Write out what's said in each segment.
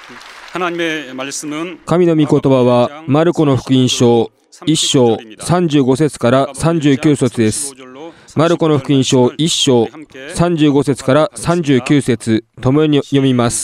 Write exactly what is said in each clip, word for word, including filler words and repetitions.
神の御言葉はマルコの福音書いっ章さんじゅうご節からさんじゅうきゅう節です。マルコの福音書いっ章さんじゅうご節からさんじゅうきゅう節、共に読みます。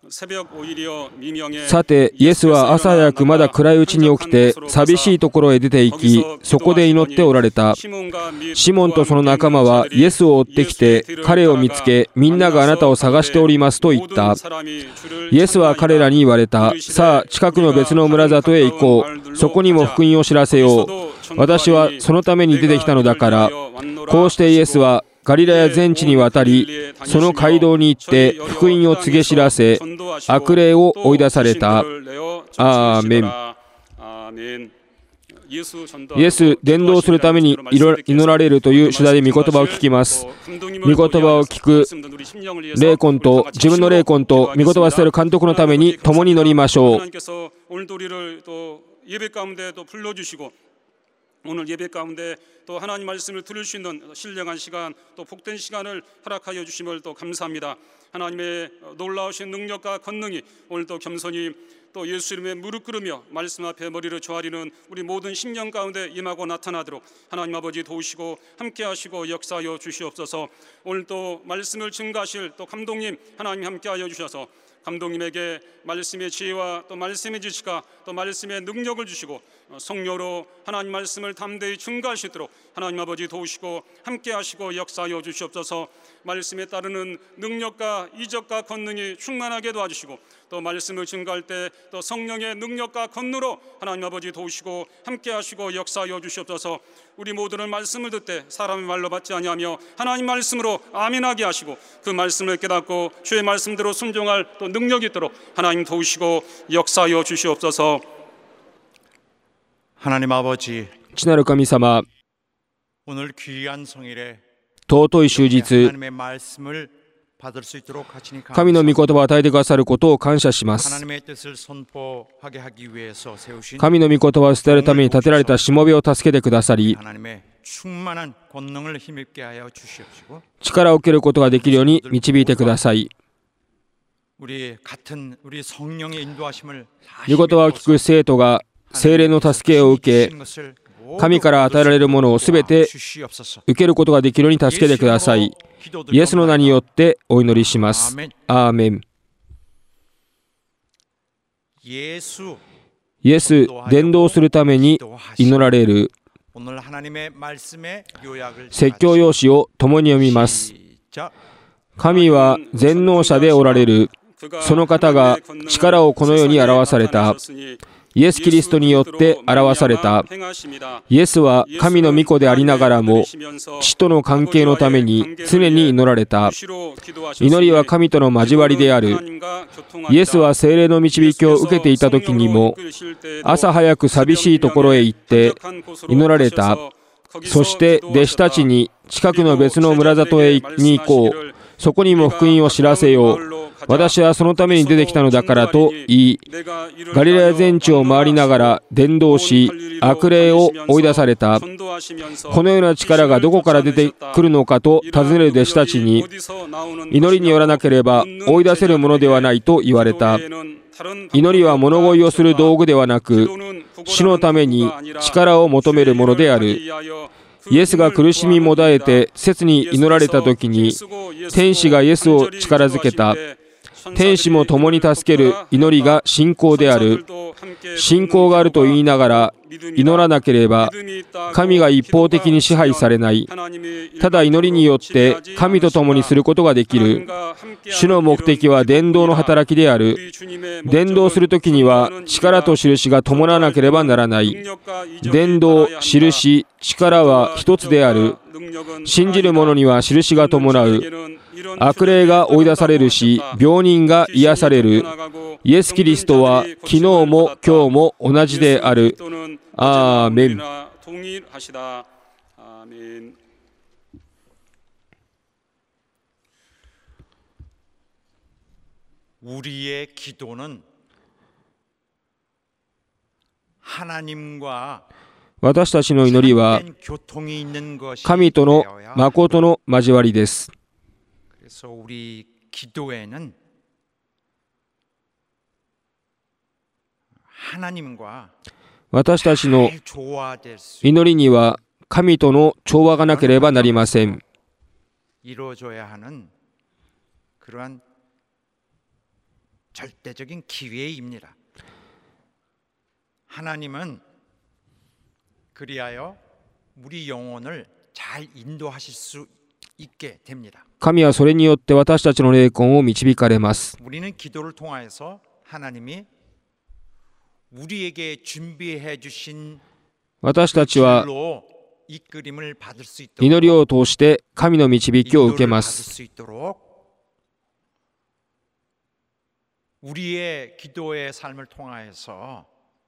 さて、イエスは朝早くまだ暗いうちに起きて、寂しいところへ出て行き、そこで祈っておられた。シモンとその仲間はイエスを追ってきて、彼を見つけ、みんながあなたを探しておりますと言った。イエスは彼らに言われた。さあ、近くの別の村里へ行こう。そこにも福音を知らせよう。私はそのために出てきたのだから。こうしてイエスは、ガリラヤ全地に渡り、その街道に行って福音を告げ知らせ、悪霊を追い出された。アーメン。イエス、伝道するために祈られるという主題で御言葉を聞きます。御言葉を聞く霊魂と自分の霊魂と御言葉を伝える監督のために共に祈りましょう。오늘 예배 가운데 또 하나님 말씀을 들을 수 있는 신령한 시간, 또 복된 시간을 허락하여 주심을 또 감사합니다. 하나님의 놀라우신 능력과 권능이 오늘 또 겸손히 또 예수 이름에 무릎 꿇으며 말씀 앞에 머리를 조아리는 우리 모든 심령 가운데 임하고 나타나도록 하나님 아버지 도우시고 함께 하시고 역사하여 주시옵소서. 오늘 또 말씀을 증가하실 또 감독님 하나님 함께 하여 주셔서 감독님에게 말씀의 지혜와 또 말씀의 지식과 또 말씀의 능력을 주시고 성령으로 하나님 말씀을 담대히 증가할 수 있도록 하나님 아버지 도우시고 함께 하시고 역사하여 주시옵소서. 말씀에 따르는 능력과 이적과 권능이 충만하게 도와주시고 또 말씀을 증가할 때 또 성령의 능력과 권능으로 하나님 아버지 도우시고 함께 하시고 역사하여 주시옵소서. 우리 모두는 말씀을 듣되 사람의 말로 받지 아니하며 하나님 말씀으로 아멘하게 하시고 그 말씀을 깨닫고 주의 말씀대로 순종할 또 능력이 있도록 하나님 도우시고 역사하여 주시옵소서. 하나님 아버지, 父なる神様、 오늘 귀한 성일에 尊い終日、 하나님의 말씀을 받을 수 있도록 하시니 神の御言葉を与えてくださることを感謝します。 하나님의 뜻을 선포하게 하기 위해서 세우신 神の御言葉を伝えるために立てられたしもべを助けてくださり、 하나님의 충만한 권능을 힘입게 하여 주시옵시고 力を受けることができるように導いてください。 우리 같은 우리 성령의 인도하심을 御言葉を聞く生徒が聖霊の助けを受け、神から与えられるものをすべて受けることができるように助けてください。イエスの名によってお祈りします。アーメン。イエス、伝道するために祈られる説教用紙を共に読みます。神は全能者でおられる。その方が力をこの世に表された。イエス・キリストによって表された。イエスは神の御子でありながらも、父との関係のために常に祈られた。祈りは神との交わりである。イエスは聖霊の導きを受けていた時にも、朝早く寂しいところへ行って祈られた。そして弟子たちに近くの別の村里へに行こう。そこにも福音を知らせよう。私はそのために出てきたのだからと言い、ガリラヤ全地を回りながら伝道し、悪霊を追い出された。このような力がどこから出てくるのかと尋ねる弟子たちに、祈りによらなければ追い出せるものではないと言われた。祈りは物乞いをする道具ではなく、主のために力を求めるものである。イエスが苦しみもだえて切に祈られた時に、天使がイエスを力づけた。天使も共に助ける祈りが信仰である。信仰があると言いながら祈らなければ神が一方的に支配されない。ただ祈りによって神と共にすることができる。主の目的は伝道の働きである。伝道するときには力と印が伴わなければならない。伝道、印、力は一つである。信じる者には印が伴う。悪霊が追い出されるし、病人が癒される。イエス・キリストは昨日も今日も同じである。アーメン。 우리의 기도는 하나님과 私たちの祈りは神との誠の交わりです。 그래서 우리 기도에는 私たちの祈りには神との調和がなければなりません。 이루어져야 하는 그러한 절대적인 기회입니다. 하나님은 그리하여 우리 영혼을 잘 인도하실 수 있게 됩니다. 神はそれによって私たちの霊魂を導かれます。 우리는 기도를 통하여서 하나님이 우리에게 준비해 주신 私たちは 이끌림을 받을 수 있도록 祈りを通して神の導きを受けます。 우리의 기도의 삶을 통하여서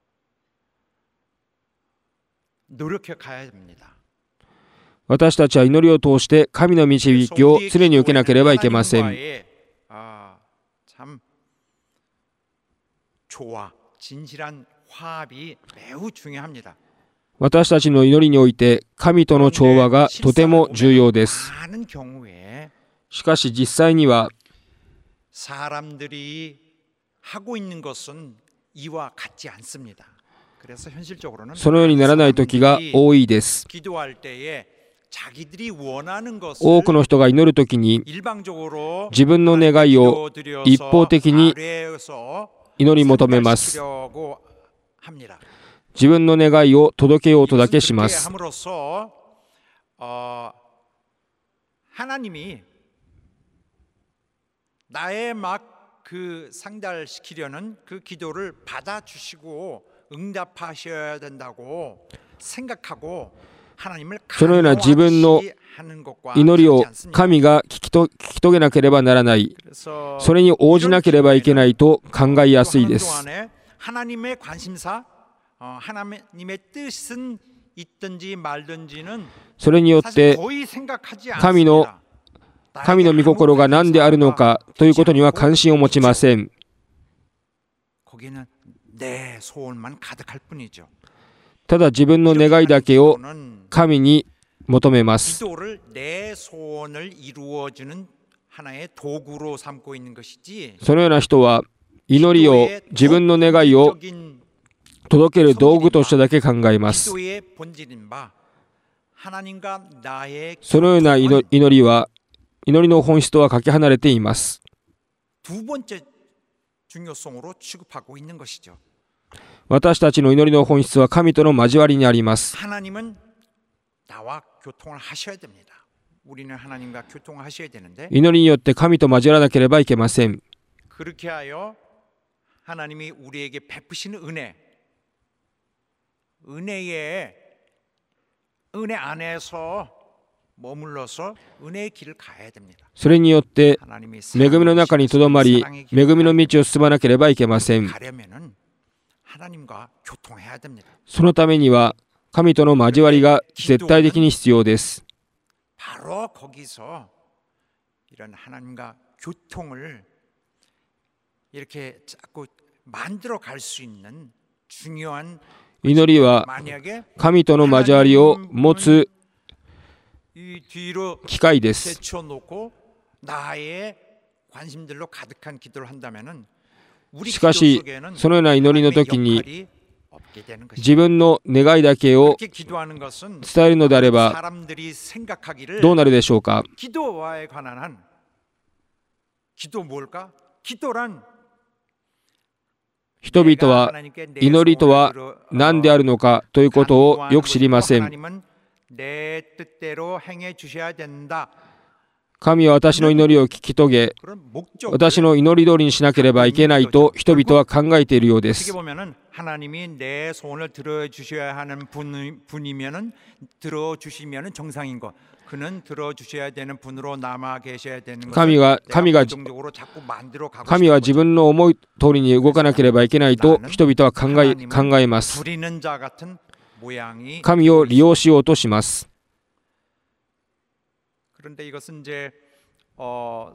노력해 가야 됩니다. 私たちは祈りを通して神の導きを常に受けなければいけません。 아, 참 조화, 진실한 화합이 매우 중요합니다. 私たちの祈りにおいて神との調和がとても重要です。しかし実際には 사람들이 하고 있는 것은 이와 같지 않습니다. 그래서 현실적으로는 そのようにならない時が多いです。 기도할 때에 자기들이 원하는 것을 多くの人が祈る時に 일방적으로 自分の願いを一方的に祈り求めます。 自分の願いを届けようとだけします。 하나님이 나의 막 그 상달시키려는 그 기도를 받아주시고 응답하셔야 된다고 생각하고 하나님을 そのような自分の祈りを神が聞きと聞き遂げなければならない、それに応じなければいけないと考えやすいです。 하나님의 관심사, 하나님의 뜻은 있든지 말든지는 それによって神の神の御心が何であるのかということには関心を持ちません。ただ自分の願いだけを神に求めます。 そのような人は祈りを自分の願いを届ける道具としてだけ考えます。そのような祈りは祈りの本質とはかけ離れています。 私たちの祈りの本質は神との交わりにあります。 祈りによって神と交わらなければいけません。 하나님이 우리에게 베푸시는 은혜, 은혜의 은혜 안에서 머물러서 은혜의 길을 가야 됩니다. それによって恵みの中にとどまり、恵みの道を進まなければいけません。 そのためには神との交わりが絶対的に必要です。 바로 거기서 이런 하나님과 교통을 이렇게 자꾸 만들어 갈 수 있는 중요한 祈りは神との交わりを持つ機会です。 しかしそのような祈りの時に自分の願いだけを伝えるのであればどうなるでしょうか。 人々は祈りとは何であるのかということをよく知りません。神は私の祈りを聞き遂げ、私の祈り通りにしなければいけないと人々は考えているようです。 하나님이 내 소원을 들어주셔야 하는 분이면은 들어주시면은 정상인 것. 그는 들어주셔야 되는 분으로 남아 계셔야 되는 것. 神が神が神は自分の思い通りに動かなければいけないと人々は考え考えます。神を利用しようとします。 그런데 이것은 이제 어,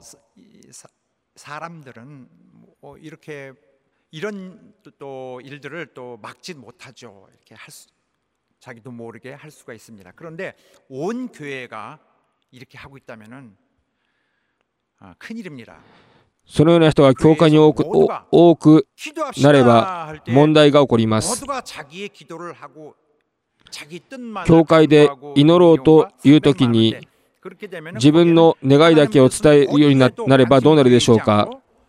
사람들은 뭐 이렇게 이런 또 일들을 또 막지 못하죠. 이렇게 할 수, 자기도 모르게 할 수가 있습니다. 그런데 온 교회가 이렇게 하고 있다면은 아, 큰일입니다. そのような人が教会に多く、多くなれば問題が起こります。教会で祈ろうというときに自分の願いだけを伝えるようになればどうなるでしょうか。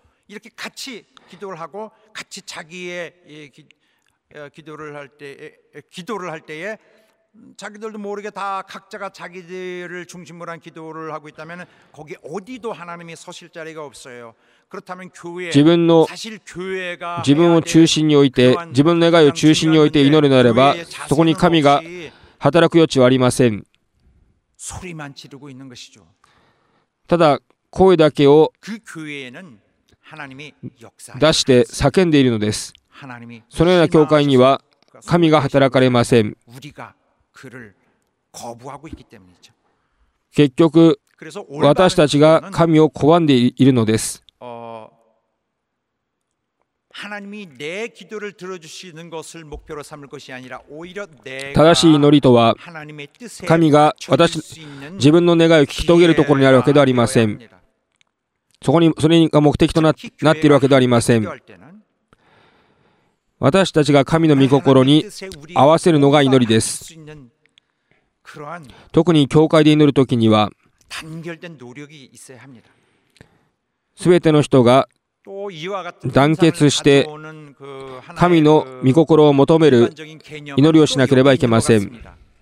자기들도 모르게 다 각자가 자기들을 중심으로 한 기도를 하고 있다면 거기 어디도 하나님이 서실 자리가 없어요. 그렇다면 교회 自分の 사실 교회가 自分を中心に置いて自分の願いを中心に置いて祈るのであればそこに神が働く余地はありません。 소리만 지르고 있는 것이죠. ただ声だけを 그 교회에는 하나님이 出して叫んでいるのです。そのような教会には神が働かれません。 結局私たちが神を拒んでいるのです。正しい祈りとは神が私自分の願いを聞き遂げるところにあるわけではありません。そこにそれが目的となっているわけではありません。私たちが神の御心に合わせるのが祈りです。特に教会で祈るときにはすべての人が団結して神の御心を求める祈りをしなければいけません。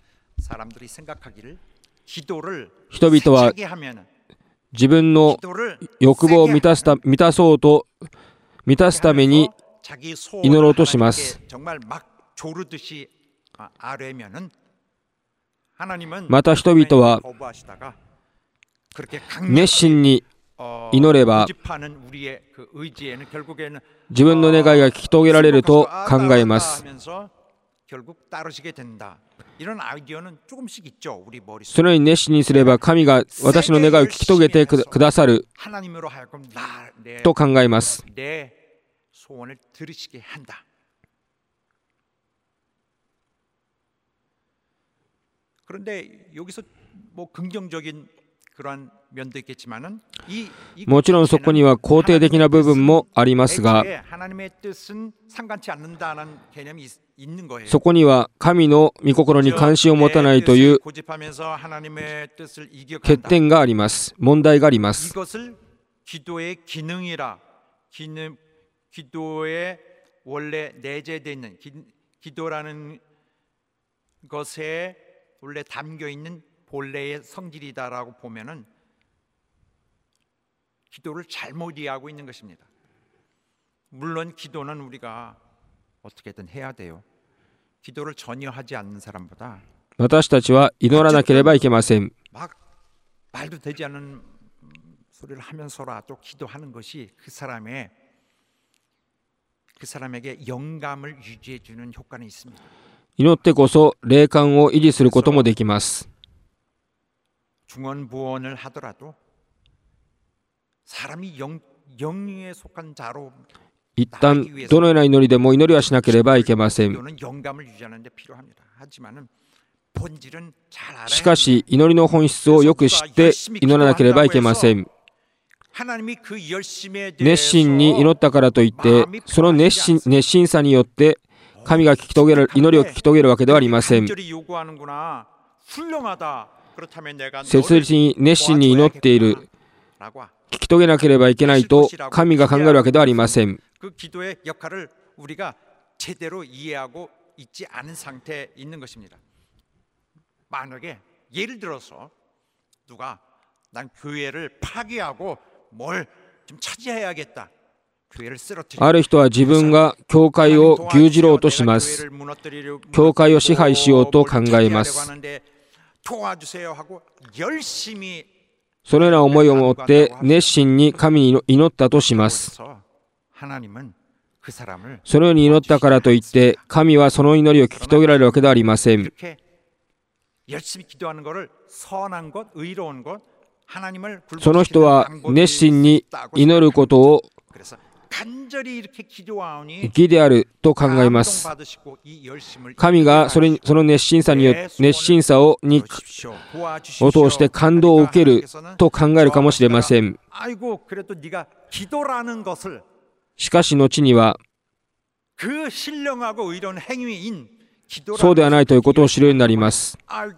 人々は自分の欲望を満たすた、満たそうと満たすために祈ろうとします。また人々は熱心に祈れば自分の願いが聞き遂げられると考えます。そのように熱心にすれば神が私の願いを聞き遂げてくださると考えます。 그런데 여기서 뭐 긍정적인 그러한 면도 있겠지만은 이 もちろんそこには肯定的な部分もありますが、そこには神の御心に関心を持たないという欠点があります。問題があります。 기도의 기능이라 기도에 원래 내재되어 있는 기도라는 것에 원래 담겨 있는 본래의 성질이다라고 보면은 기도를 잘못 이해하고 있는 것입니다. 물론 기도는 우리가 어떻게든 해야 돼요. 기도를 전혀 하지 않는 사람보다 私たちは祈らなければいけません。 막 말도 되지 않는 소리를 하면서라도 기도하는 것이 그 사람의 그 사람에게 영감을 유지해 주는 효과는 있습니다. 祈ってこそ霊感を維持することもできます。 중언부언을 하더라도 사람이 영, 영에 속한 자로 一旦どのような祈りでも祈りはしなければいけません。 영감을 유지하는 데 필요합니다. 하지만은 본질은 잘 알아야 しかし祈りの本質をよく知って祈らなければいけません。 熱心に祈ったからといってその熱心、熱心さによって神が聞き遂げる祈りを聞き遂げるわけではありません。切実に熱心に祈っている、聞き遂げなければいけないと神が考えるわけではありません。 난 교회를 파괴하고 뭘 좀 차지해야겠다. ある人は自分が教会を牛耳ろうとします。教会を支配しようと考えます。そのような思いを持って熱心に神に祈ったとします。そのように祈ったからといって神はその祈りを聞き遂げられるわけではありません。 その人は熱心に祈ることを義であると考えます。神がそれその熱心さによ熱心さをにを通して感動を受けると考えるかもしれません。しかし後にはそうではないということを知るようになります。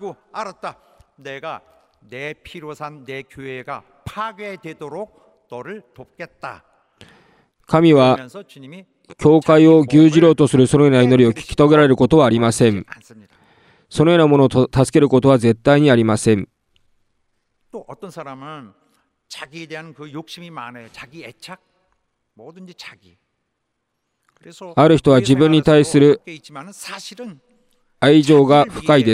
神は教会を牛耳ろうとするそのような祈りを聞き遂げられることはありません。そのようなものを助けることは絶対にありません。ある人は自分に対する愛情が深いです。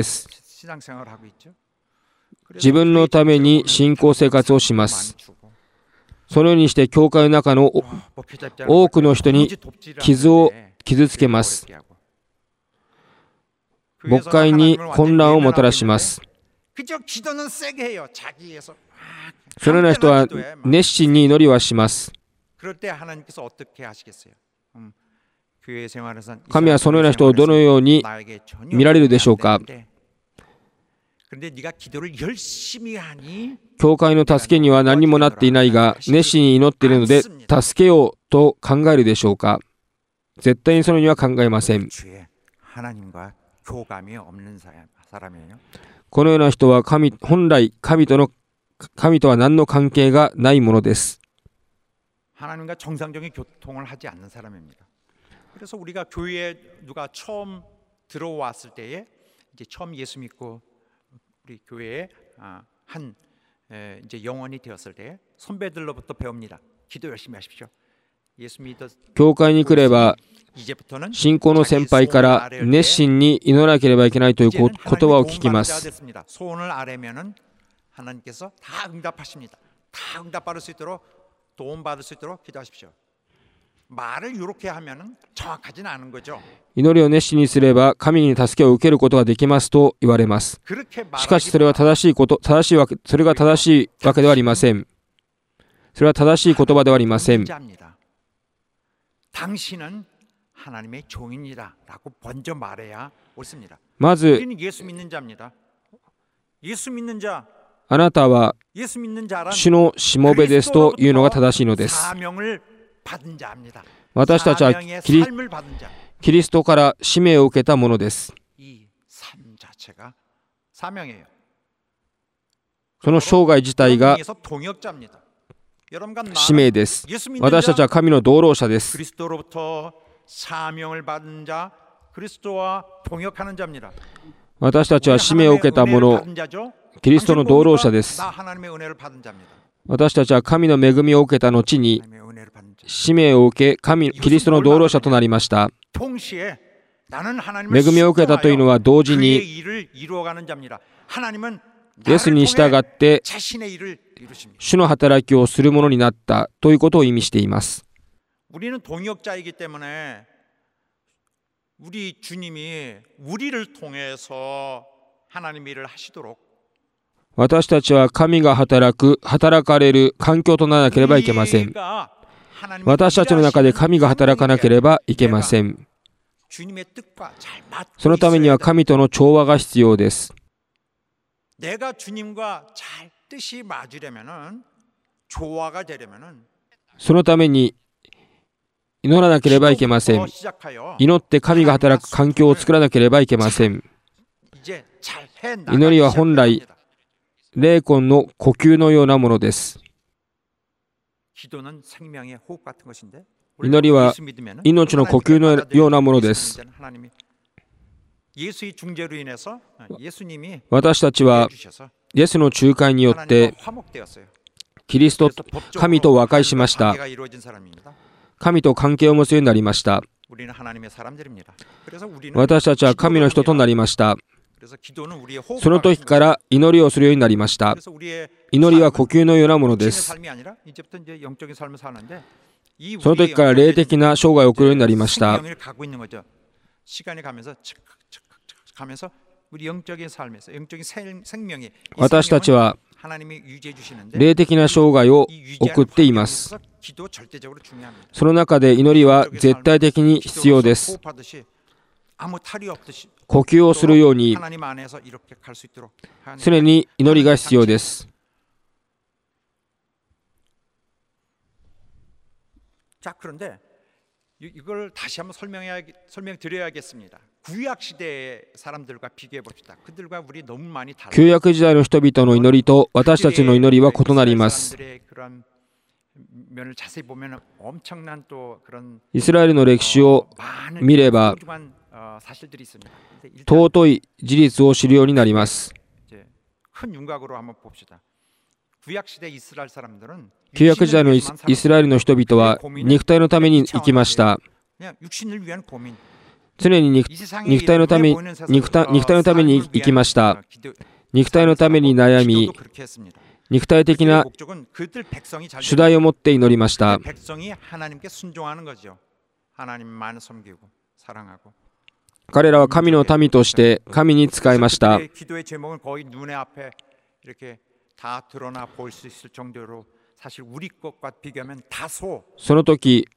自分のために信仰生活をします。そのようにして教会の中の多くの人に傷を傷つけます。牧会に混乱をもたらします。そのような人は熱心に祈りはします。神はそのような人をどのように見られるでしょうか。教会の助けには何もなっていないが、熱心に祈っているので助けようと考えるでしょうか。絶対にそのようには考えません。このような人は神本来神との神とは何の関係がないものです。 그래서 우리가 교회에 누가 처음 들어왔을 때에 이제 처음 예수 믿고 우리 교회에 한 이제 영혼이 되었을 때 선배들로부터 배웁니다. 기도 열심히 하십시오. 예수 믿어. 教会に来れば信仰の先輩から熱心に祈らなければいけないという言葉を聞きます。 소원을 아뢰면은 하나님께서 다 응답하십니다. 다 응답받을 수 있도록 도움받을 수 있도록 기도하십시오. 말을 이렇게 하면은 정확하지는 않은 거죠. 祈りを熱心にすれば神に助けを受けることができますと言われます。しかしそれは正しいこと、正しいわけ、それが正しいわけではありません。それは正しい言葉ではありません。 당신은 하나님의 종입니다라고 먼저 말해야 옳습니다. まず 우리는 예수 믿는 자입니다. 예수 믿는 자. あなたは主のしもべですというのが正しいのです。私たちはキリ、キリストから使命を受けたものです。その生涯自体が使命です。私たちは神の同労者です。私たちは使命を受けたもの、キリストの同労者です。私たちは神の恵みを受けた後に使命を受け、神、キリストの同労者となりました。恵みを受けたというのは同時にイエスに従って主の働きをするものになったということを意味しています。私たちは神が働く、働かれる環境とならなければいけません。私たちの中で神が働かなければいけません。そのためには神との調和が必要です。そのために祈らなければいけません。祈って神が働く環境を作らなければいけません。祈りは本来霊魂の呼吸のようなものです。祈りは命の呼吸のようなものです。私たちはイエスの仲介によってキリスト、神と和解しました。神と関係を持つようになりました。私たちは神の人となりました。その時から祈りをするようになりました。祈りは呼吸のようなものです。その時から霊的な生涯を送るようになりました。 우리 영적인 삶에서 영적인 생, 생명이 私たちは 하나님이 유지해 주시는데 霊的な生涯を送っています。 기도 절대적으로 중요합니다. その中で祈りは絶対的に必要です。 아무 탈이 없듯이 呼吸をするように 하나님 안에서 이렇게 갈 수 있도록 常に祈りが必要です。 자, 그런데 이걸 다시 한번 설명해야 설명드려야겠습니다. 구약 시대의 사람들과 비교해 봅시다. 그들과 우리 너무 많이 달라요. 旧約時代の人々の祈りと私たちの祈りは異なります。 면을 자세히 보면 엄청난 또 그런 イスラエルの歴史を見れば 사실들이 있습니다. 尊い事実を知るようになります。 큰 윤곽으로 한번 봅시다. 구약 시대 이스라엘 사람들은 旧約時代のイスラエルの人々は肉体のために生きました。 常に 肉, 肉体のために肉体、肉体のために生きました。肉体のために悩み、肉体的な主題を持って祈りました。彼らは神の民として神に仕えました。 その時、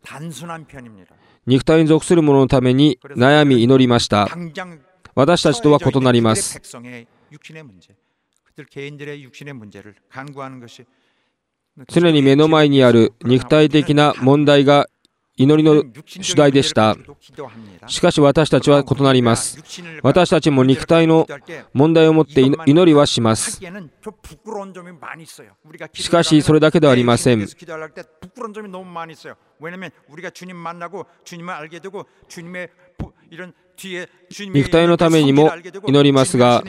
肉体に属する者のために悩み祈りました。私たちとは異なります。 常に目の前にある肉体的な問題が祈りの主題でした。しかし私たちは異なります。私たちも肉体の問題を持って祈りはします。しかしそれだけではありません。肉体のためにも祈りますが、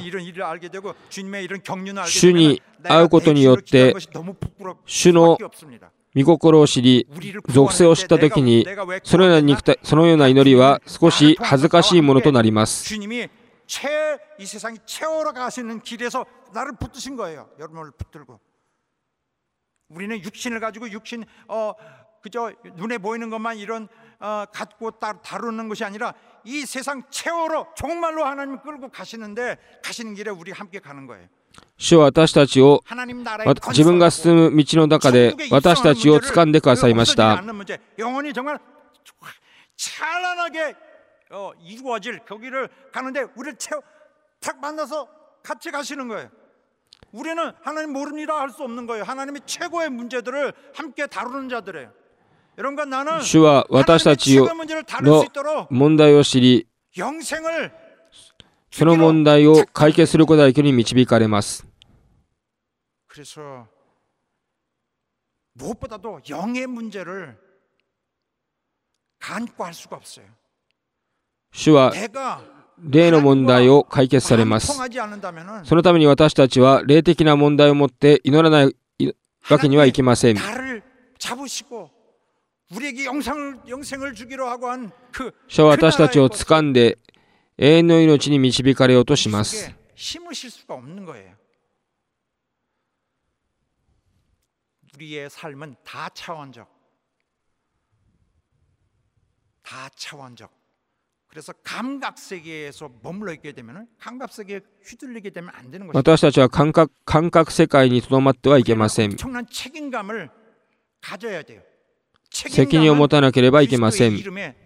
主に会うことによって主の御心を知り、属性を知ったときに、そのような肉体、そのような祈りは少し恥ずかしいものとなります。 그저 눈에 보이는 것만 이런 어, 갖고 다루는 것이 아니라 이 세상 채워로 정말로 하나님 끌고 가시는데 가시는 길에 우리 함께 가는 거예요. 主は私たちを自分が進む道の中で私たちを掴んでくださいました。 영혼이 정말 찬란하게 어, 이루어질 거기를 가는데 우리를 채워 탁 만나서 같이 가시는 거예요. 우리는 하나님 모릅니다 할 수 없는 거예요. 하나님의 최고의 문제들을 함께 다루는 자들이에요. 主は私たちの問題を知り、その問題を解決することができるように導かれます。主は霊の問題を解決されます。そのために私たちは霊的な問題を持って祈らないわけにはいきません。 主は私たちを掴んで永遠の命に導かれようとします。私たちは感覚、感覚世界にとどまってはいけません。 責任を持たなければいけません。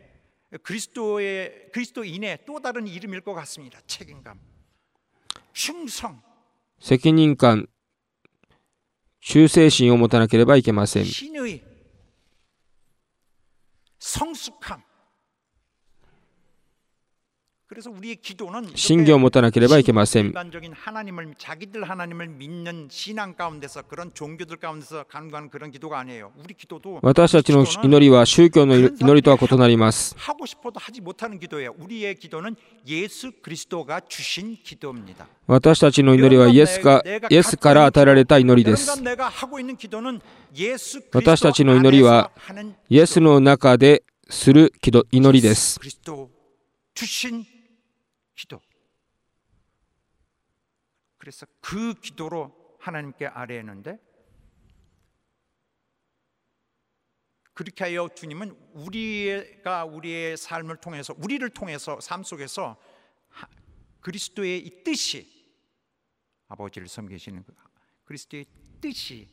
責任感、忠誠心を持たなければいけません。 信仰を持たなければいけません。 私たちの祈りは宗教の祈りとは異なります。 私たちの祈りはイエスか、イエスから与えられた祈りです。 私たちの祈りはイエスの中でする祈りです。 기도. 그래서 그 기도로 하나님께 아뢰는데 그렇게 하여 주님은 우리가 우리의 삶을 통해서 우리를 통해서 삶 속에서 그리스도의 이 뜻이 아버지를 섬기시는 그리스도의 뜻이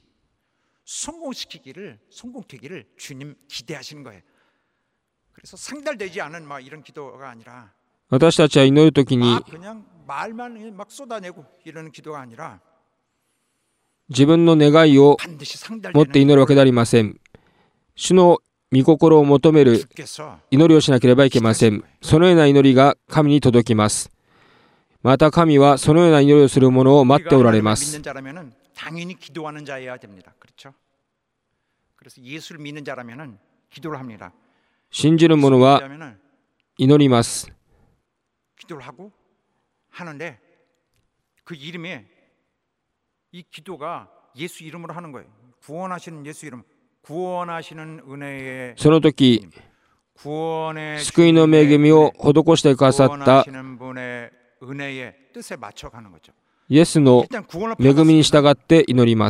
성공시키기를 성공되기를 주님 기대하시는 거예요. 그래서 상달되지 않은 막 이런 기도가 아니라 私たちは祈るときに 그냥 말만 막 쏟아내고 이러는 기도가 아니라 自分の願いを 반드시 持って 상달되는 祈るわけではありません。主の御心を求める 주께서 祈りをしなければいけません。そのような祈りが神に届きます。また神はそのような祈りをする者を待っておられます。 믿는 자라면은 당연히 기도하는 자여야 됩니다. 그렇죠? 그래서 예수를 믿는 자라면은 기도를 합니다. 信じる者は祈ります。 기도를 하고 하는데 그 이름에 이 기도가 예수 이름으로 하는 거예요. 구원하시는 예수 이름, 구원하시는 은혜의 その時、 구원의 救いの恵みを施してくださった 구원하시는 분의 은혜의 뜻에 맞춰 가는 거죠. イエスの 일단 구원을 恵みに 받았습니다. 従って祈ります。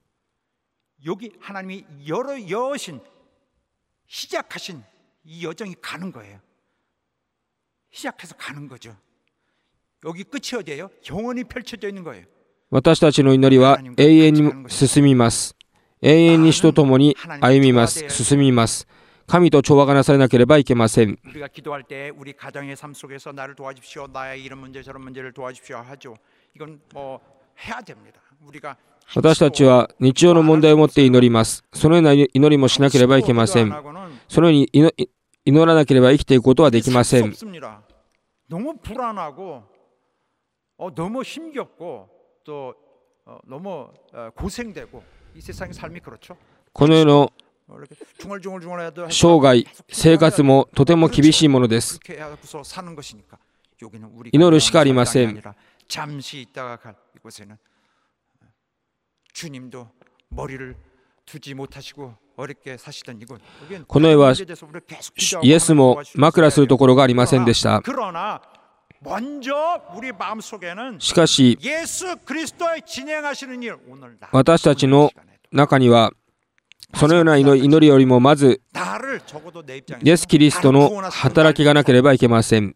여기 하나님이 열어 여신 시작하신 이 여정이 가는 거예요. 시작해서 가는 거죠. 여기 끝이 어디예요? 영원히 펼쳐져 있는 거예요. 私たちの祈りは永遠に進みます。永遠に主と共に歩みます。進みます。神と調和がなされなければいけません。 우리가 기도할 때 우리 가정의 삶 속에서 나를 도와주십시오. 나의 이런 문제 저런 문제를 도와주십시오 하죠. 이건 뭐 해야 됩니다. 우리가 私たちは日常の問題を持って祈ります。そのような祈りもしなければいけません。そのように祈祈らなければ生きていくことはできません。 너무 불안하고 어, 너무 힘겹고 또 어, 너무 어, 고생되고 이 세상의 삶이 그렇죠. この世の 이렇게 중얼중얼중얼해도 生涯、生活もとても厳しいものです。 그렇게 해서 사는 것이니까 여기는 우리가 祈るしかありません。 아니라 잠시 있다가 갈 이곳에는 주님도 머리를 두지 못하시고 어렵게 사시던 이곳. この世はイエスも枕するところがありませんでした。 그러나 먼저 우리 마음속에는 しかし 예수 그리스도의 진행하시는 일 오늘 私たちの中にはそのような祈り祈りよりもまず 나를 적어도 내 イ 입장에서 エス・キリストの働きがなければいけません。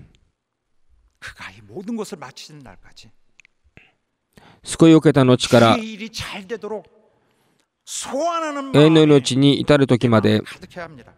그가 이 모든 것을 마치는 날까지 救いを受けた後から 그 일이 잘 되도록 소원하는 永遠の 마음이 命に至る時まで 가득해야 합니다.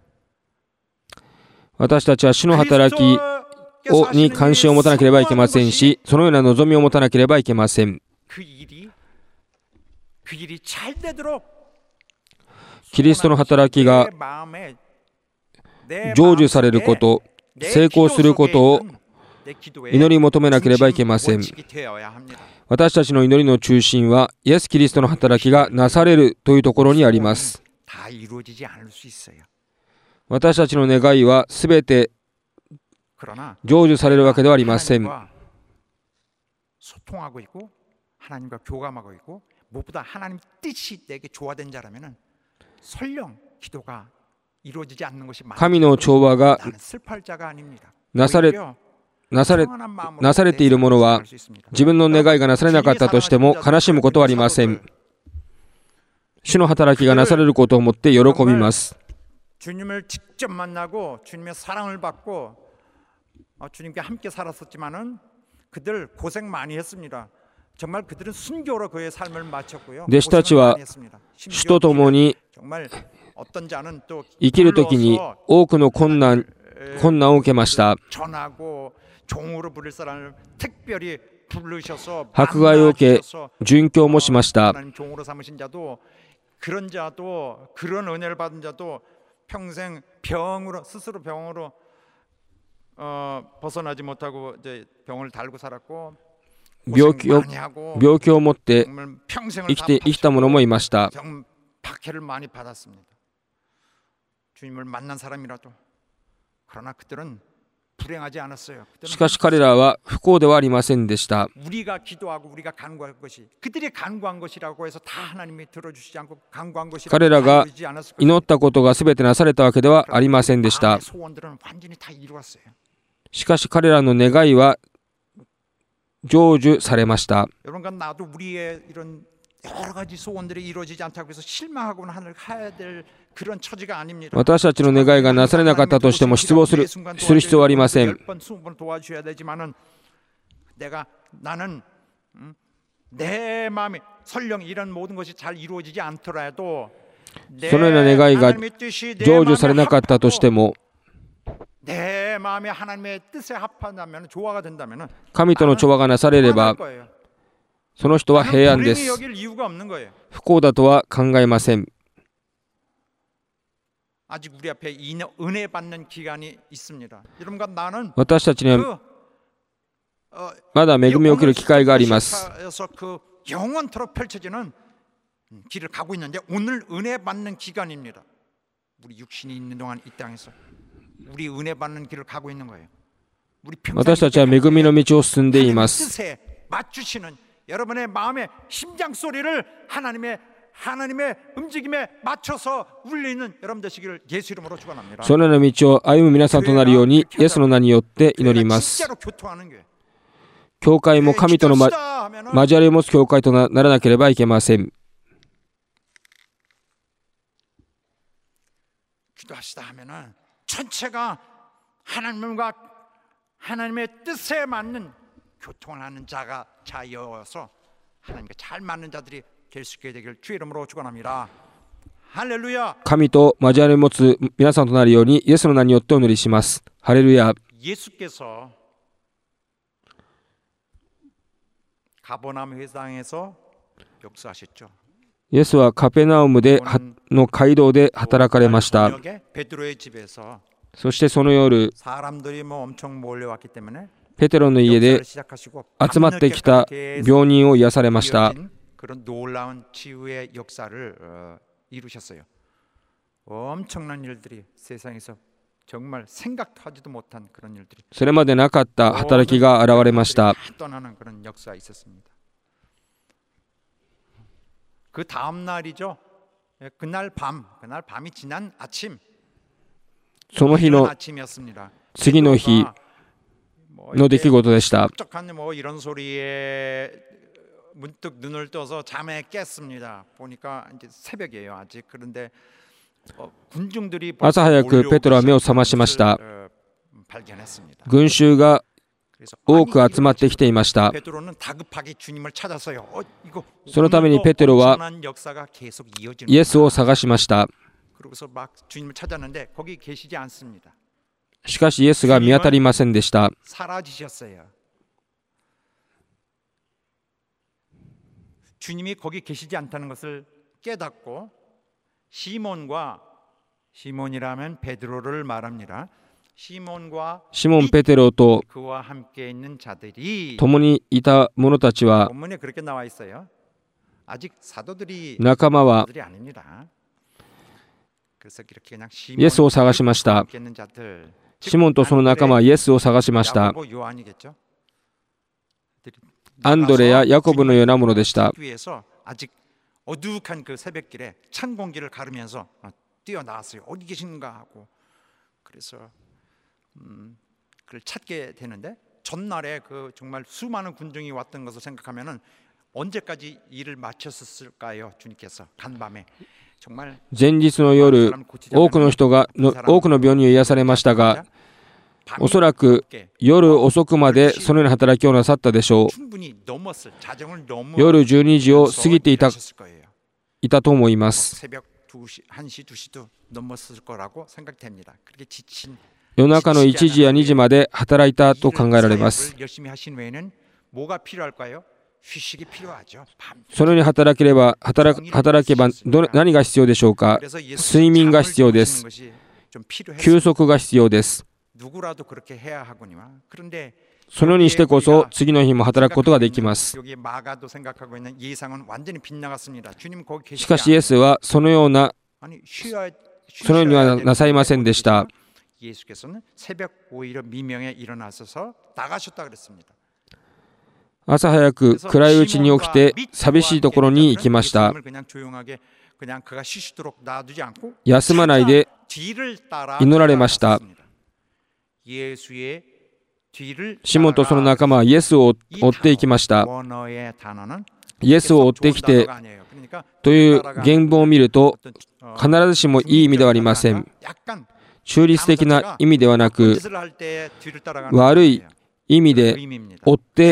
私たちは主の働きをに関心を持たなければいけませんし、そのような望みを持たなければいけません。 그 일이 그 일이 잘 되도록 キリストの働きが 내 마음에 내 成就されること、 내 成功することを 내 기도에 祈り求めなければいけません。 원칙이 되어야 합니다. 私たちの祈りの中心はイエス・キリストの働きがなされるというところにあります。 다 이루어지지 않을 수 있어요. 私たちの願いはすべて 그러나 成就されるわけではありません。 하나님과 소통하고 있고 하나님과 교감하고 있고 무엇보다 하나님 뜻이 내게 조화된 자라면은 설령 기도가 이루어지지 않는 것이 많아요. 神の調和が 나는 슬퍼할 자가 아닙니다. なされ 오히려 なされ 평안한 마음으로 なされているものは 내 삶을 살아갈 수 있습니다. 自分の願いがなされなかったとしても悲しむことはありません。主の働きがなされることをもって喜びます。 주님을 직접 만나고 주님의 사랑을 받고 어, 주님께 함께 살았었지만은 그들 고생 많이 했습니다. 정말 그들은 순교로 그의 삶을 마쳤고요. 弟子たちは主と共に 정말 어떤 자는 또 生きるときに多くの困難、困難を受けました。 전하고 종으로 부를 사람을 특별히 부르셔서 迫害を受け、殉教もしました。 하나님 종으로 삼으신 자도 그런 자도 그런 은혜를 받은 자도 평생 병으로 스스로 병으로 어, 벗어나지 못하고 이제 병을 달고 살았고 病気を病気を持って 정말 평생을 生きて生きた者もいました。 정 박해를 많이 받았습니다. 주님을 만난 사람이라도 그러나 그들은 불행하지 않았어요. しかし彼らは不幸ではありませんでした。 우리가 기도하고 우리가 간구한 것이 그들이 간구한 것이라고 해서 다 하나님이 들어주시지 않고 간구한 것이라고 彼らが 이루어지지 않았을 祈ったことがすべてなされたわけではありませんでした。 마음의 소원들은 완전히 다 이루었어요. しかし彼らの願いは成就されました。 여러분과 나도 우리의 이런 여러 가지 소원들이 이루어지지 않다고 해서 실망하거나 하늘 해야 될 그런 처지가 아닙니다. 私たちの願いがなされなかったとしても失望するする必要はありません。 열 번, 스무 번 도와주셔야 되지만은 내가 나는 음, 내 마음에 설령 이런 모든 것이 잘 이루어지지 않더라도 そのような願いが成就されなかったとしても、 내 마음에 하나님의 뜻에 합한다면 조화가 된다면 神との調和がなされれば、その人は平安です。不幸だとは考えません。 아직 우리 앞에 은혜 받는 기간이 있습니다. 여러분과 나는 私たちにはまだ恵みを受ける機会があります。 그 영원토록 펼쳐지는 길을 가고 있는데 오늘 은혜 받는 기간입니다. 우리 육신이 있는 동안 이 땅에서 우리 은혜 받는 길을 가고 있는 거예요. 우리 私たちは恵みの道を進んでいます。 뜻에 맞추시는 여러분의 마음의 심장 소리를 하나님의 하나님의 움직임에 맞춰서 울리는 여러분 되시기를 예수 이름으로 축원합니다. そのような道を歩む皆さんとなるようにイエスの名によって祈ります。教会も神との、ま、交わりを持つ教会と な, ならなければいけません。 기도하시다 하면은 전체가 하나님과 하나님의 뜻에 맞는 교통을 하는 자가 자여서 하나님과 잘 맞는 자들이 될 수 있게 되길 주의 이름으로 축원합니다. 할렐루야. 神と交わりを持つ皆さんとなるようにイエスの名によってお祈りします。ハレルヤ。 예수께서 가버나움 회당에서 역사하셨죠. イエスはカペナウムでの街道で働かれました。 そしてその夜、 사람들이 뭐 엄청 몰려왔기 때문에 ペテロの家で集まってきた病人を癒されました。 그런 놀라운 치유의 역사를 어, 이루셨어요. 엄청난 일들이 세상에서 정말 생각하지도 못한 그런 일들이 それまでなかった働きが現れました。 떠나는 그런 역사가 있었습니다. 그 다음 날이죠. 그날 밤, 그날 밤이 지난 아침. その日の次の日の出来事でした。 뭐 이런 소리에 문득 눈을 떠서 잠에 깼습니다. 보니까 이제 새벽이에요. 아직. 그런데 어, 군중들이 朝早くペテロは目を覚ましました。群衆が多く集まってきていました。そのためにペテロはイエスを探しました。しかしイエスが見当たりませんでした。 주님이 거기 계시지 않다는 것을 깨닫고 시몬과 시몬이라면 베드로를 말합니다. 시몬과 シモン・ペテロと 그와 함께 있는 자들이 共にいた者たちは 본문에 그렇게 나와 있어요. 아직 사도들이 仲間は 사도들이 아닙니다. 그래서 이렇게 그냥 イエスを探しました。シモンとその仲間はイエスを探しました。 アンドレやヤコブのようなものでした。 아직 어둑한 그 새벽길에 찬 공기를 가르면서 뛰어나왔어요. 어디 계신가 하고. 그래서 음, 그를 찾게 되는데 전날에 그 정말 수많은 군중이 왔던 것을 생각하면은 언제까지 일을 마쳤을까요? 주님께서 간밤에 정말 前日の夜、多くの人がの多くの病人を癒されましたが、おそらく夜遅くまでそのような働きをなさったでしょう。夜じゅうにじを過ぎていた、いたと思います。夜中のいちじやにじまで働いたと考えられます。そのように働ければ、働働けばど何が必要でしょうか。睡眠が必要です。休息が必要です。そのようにしてこそ次の日も働くことができます。しかしイエスはそのようなそのようにはなさいませんでした。朝早く暗いうちに起きて寂しいところに行きました。休まないで祈られました。シモンとその仲間はイエスを追っていきました。イエスを追ってきてという原文を見ると必ずしもいい意味ではありません。中立的な意味ではなく悪い意味で追って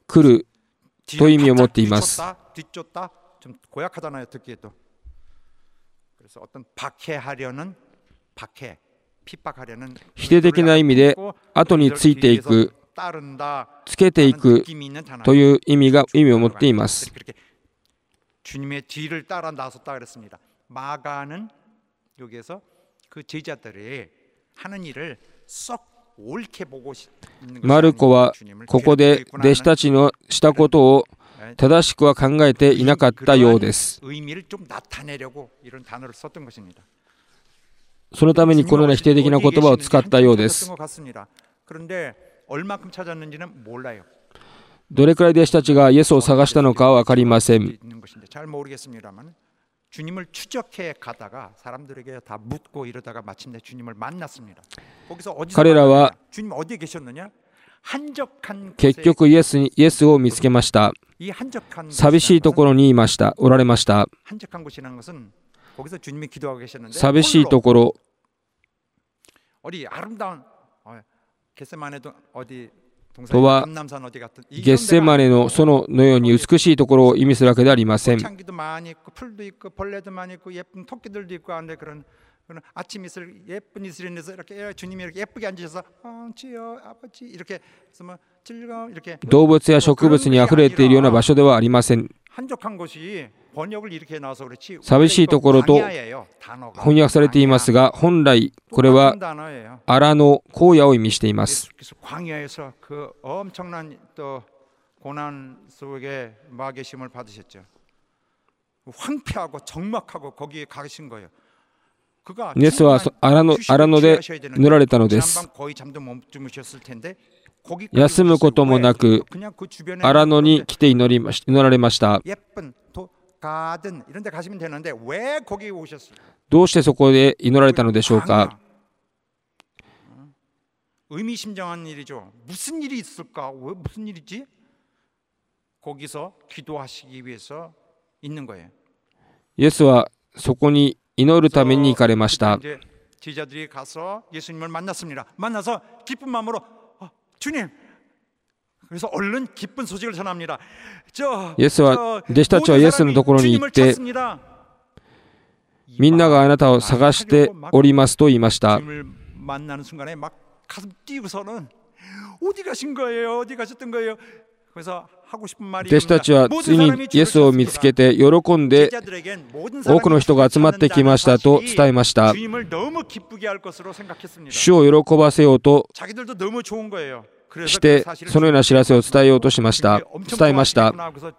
来るという意味を持っています。 뒤쫓다 좀 고약하잖아요, 듣기에도. 그래서 어떤 박해하려는 박해, 핍박하려는 否定的な意味で後についていく、つけていくという意味が意味を持っています。 주님의 뒤를 따라 나섰다 그랬습니다. 마가는 여기에서 그 제자들이 하는 일을 썩 옳게 보고 있는 マルコはここで弟子たちのしたことを正しくは考えていなかったようです。 의미를 좀 나타내려고 이런 단어를 썼던 것입니다. そのためにこのような否定的な言葉を使ったようです。 그런데 얼마큼 찾았는지는 몰라요. どれくらい弟子たちがイエスを探したのかは分かりません。 잘 모르겠습니다만 주님을 추적해 가다가 사람들에게 다 묻고 이러다가 마침내 주님을 만났습니다. 거기서 어디서 彼らは 주님 어디에 계셨느냐? 한적한 結局イエスにイエスを見つけました。 이 한적한 寂しいところにいました。おられました。 한적한 곳이라는 것은 거기서 주님이 기도하고 계셨는데 寂しいところ 어디 아름다운 어, 겟세마네도 어디 とはゲッセマネの園のように美しいところを意味するわけではありません。 꽃향기도 많이 있고 풀도 있고 벌레도 많이 있고 예쁜 토끼들도 있고 한데 그런 그런 아침 이슬 예쁜 이슬에서 이렇게 주님이 이렇게 예쁘게 앉으셔서 어, 주여 아버지 이렇게 해서 뭐 즐거움 이렇게 動物や植物にあふれているような場所ではありません。 한적한 곳이 번역을 이렇게 나와서 그렇지 寂しいところと翻訳されていますが、本来これは荒野荒野を意味しています。 광야에서 그 엄청난 또 고난 속에 마계심을 받으셨죠. 황폐하고 적막하고 거기에 가신 거예요. イエスは荒野、荒野で祈られたのです。 休むこともなく荒野に来て祈りまし、祈られました。 どうしてそこで祈られたのでしょうか。 의미심장한 일이죠. 무슨 일이 있을까? 왜 무슨 일이지? 거기서 기도하시기 위해서 있는 거예요. イエスはそこに祈るために行かれました。 제자들이 가서 예수님을 만났습니다. 만나서 기쁜 마음으로 어, 주님. 그래서 얼른 기쁜 소식을 전합니다. 저, イエスは弟子たちはイエスのところに行って、みんながあなたを探しておりますと言いました。 만나는 순간에 막 가슴 뛰고서는 어디 가신 거예요? 어디 가셨던 거예요? 그래서 하고 싶은 말이 弟子たちはついにイエスを見つけて喜んで多くの人が集まってきましたと伝えました。主を喜ばせようとしてそのような知らせを伝えようとしました。伝えました。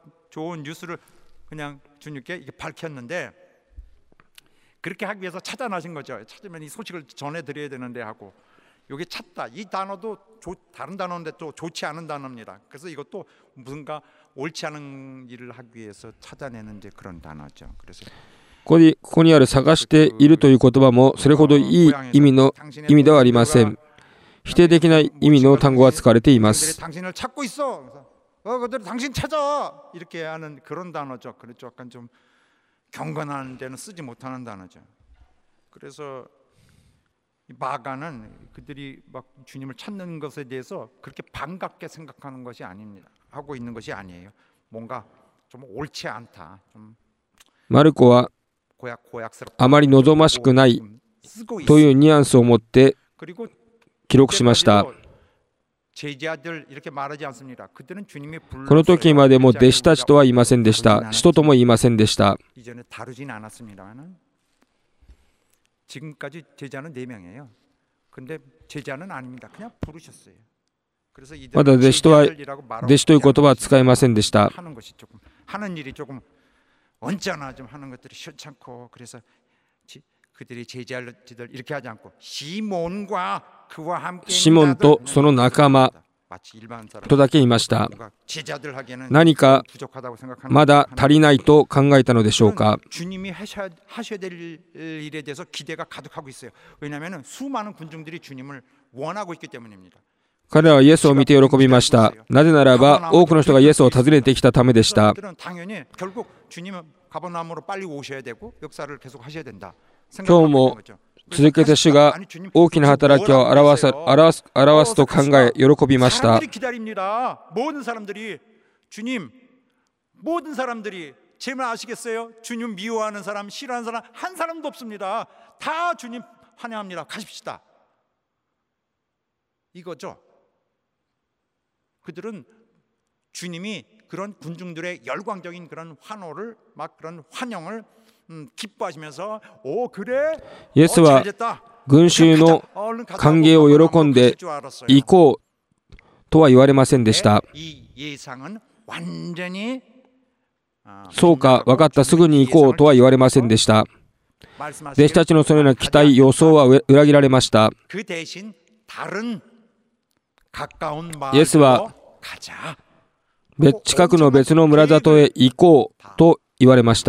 그렇게 하기 위해서 찾아나신 거죠. 찾으면 이 소식을 전해드려야 되는데 하고 여기 찾다 이 단어도 조, 다른 단어인데 또 좋지 않은 단어입니다. 그래서 이것도 무슨가 옳지 않은 일을 하기 위해서 찾아내는 이제 그런 단어죠. 그래서 ここに、ここにある探しているという言葉もそれほどいい意味の意味ではありません。否定的な意味の単語が使われています。 당신을 찾고 있어. 어, 그들 당신 찾아 이렇게 하는 그런 단어죠. 그렇죠. 약간 좀 경건한 데는 쓰지 못하는 단어죠. 그래서 마가는 그들이 막 주님을 찾는 것에 대해서 그렇게 반갑게 생각하는 것이 아닙니다. 하고 있는 것이 아니에요. 뭔가 좀 옳지 않다. 좀 マルコはあまり望ましくないというニュアンスを持って記録しました。 この時までも弟子たちとは言いませんでした。使徒とも言いませんでした。 지금까지 제자는 네 명이에요. 근데 제자는 아닙니다. 그냥 부르셨어요. 그래서 まだ弟子とは弟子という言葉は使いませんでした。 하는 것이 조금 하는 일이 조금 언짢아 좀 하는 것들이 싫잖고 그래서 지, 그들이 제자들 이렇게 하지 않고 시몬과 그와 함께 シモンとその仲間とだけ言いました。何かまだ足りないと考えたのでしょうか。 주님이 하셔야, 하셔야 될 일에 대해서 기대가 가득하고 있어요. 왜냐하면 수많은 군중들이 주님을 원하고 있기 때문입니다. 彼らはイエスを見て喜びました。なぜならば多くの人がイエスを訪ねてきたためでした。 당연히 결국 주님은 가버나움으로 빨리 오셔야 되고 역사를 계속 하셔야 된다. 今日も続けて主が大きな働きを表す、表す、表すと考え喜びました。 주님, 모든 사람들이 제 말 아시겠어요? 주님 미워하는 사람, 싫어하는 사람 한 사람도 없습니다. 다 주님 환영합니다. 가십시다. 이거죠. 그들은 주님이 그런 군중들의 열광적인 그런 환호를, 막 그런 환영을 음, 기뻐하시면서 오 그래? イエスは群衆の歓迎を喜んで行こうとは言われませんでした。そうか、分かった、すぐに行こうとは言われませんでした。弟子たちのそのような期待、予想は裏切られました。イエスは近くの別の村里へ行こうと言われました。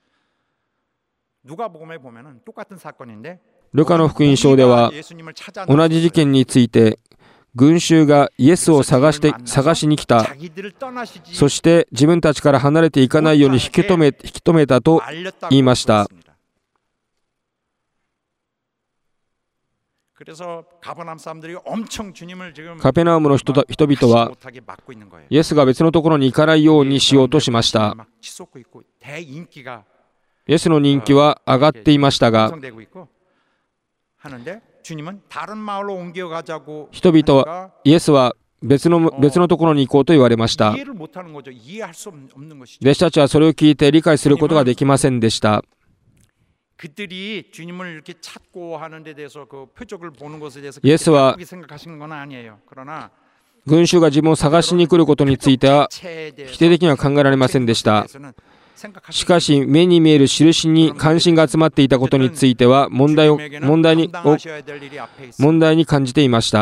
ルカの福音書では同じ事件について、群衆がイエスを探して探しに来た、そして自分たちから離れていかないように引き止め、引き止めたと言いました。カペナウムの人々はイエスが別のところに行かないようにしようとしました。イエスの人気は上がっていましたが、人々はイエスは別の別のところに行こうと言われました。弟子たちはそれを聞いて理解することができませんでした。イエスは群衆が自分を探しに来ることについては否定的には考えられませんでした。しかし目に見える印に関心が集まっていたことについては問題を問題にを問題に感じていました。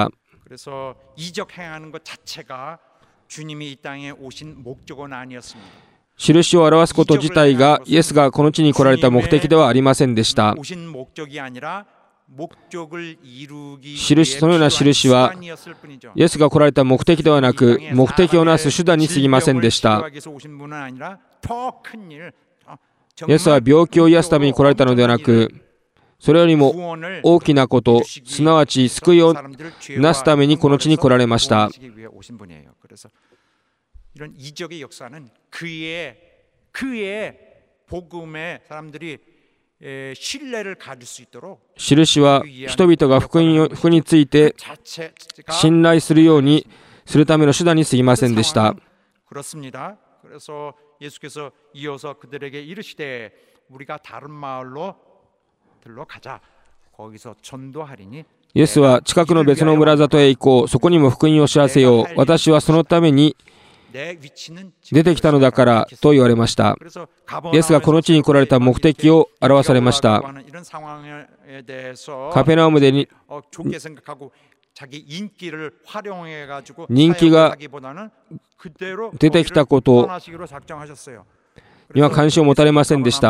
印を表すこと自体がイエスがこの地に来られた目的ではありませんでした。印、そのような印はイエスが来られた目的ではなく、目的をなす手段に過ぎませんでした。イエスは病気を癒すために来られたのではなく、それよりも大きなこと、すなわち救いをなすためにこの地に来られました。이런 이적의 역사는 그의 그의 복음에 사람들이 신뢰를 가질 수 있도록 印は人々が福音について信頼するようにするための手段に過ぎませんでした。 그렇습니다. 그래서 예수께서 이어서 그들에게 이르시되 우리가 다른 마을로 들러가자. 거기서 전도하리니 イエスは近くの別の村里へ行こう、そこにも福音を知らせよう、私はそのために出てきたのだからと言われました。イエスがこの地に来られた目的を表されました。カペナウムでに人気が出てきたことには関心を持たれませんでした。